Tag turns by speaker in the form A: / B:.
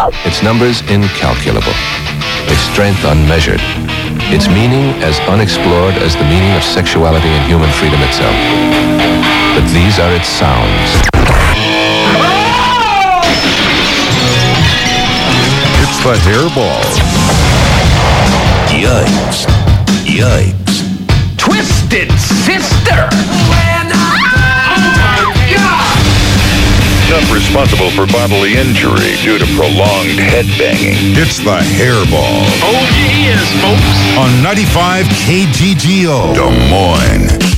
A: Its numbers incalculable. Its strength unmeasured. Its meaning as unexplored as the meaning of sexuality and human freedom itself. But these are its sounds.
B: It's the Hairball.
C: Yikes. Yikes.
D: Twisted Sister!
B: Not responsible for bodily injury due to prolonged headbanging. It's the Hairball.
D: Oh, yes, folks.
B: On 95 KGGO. Des Moines.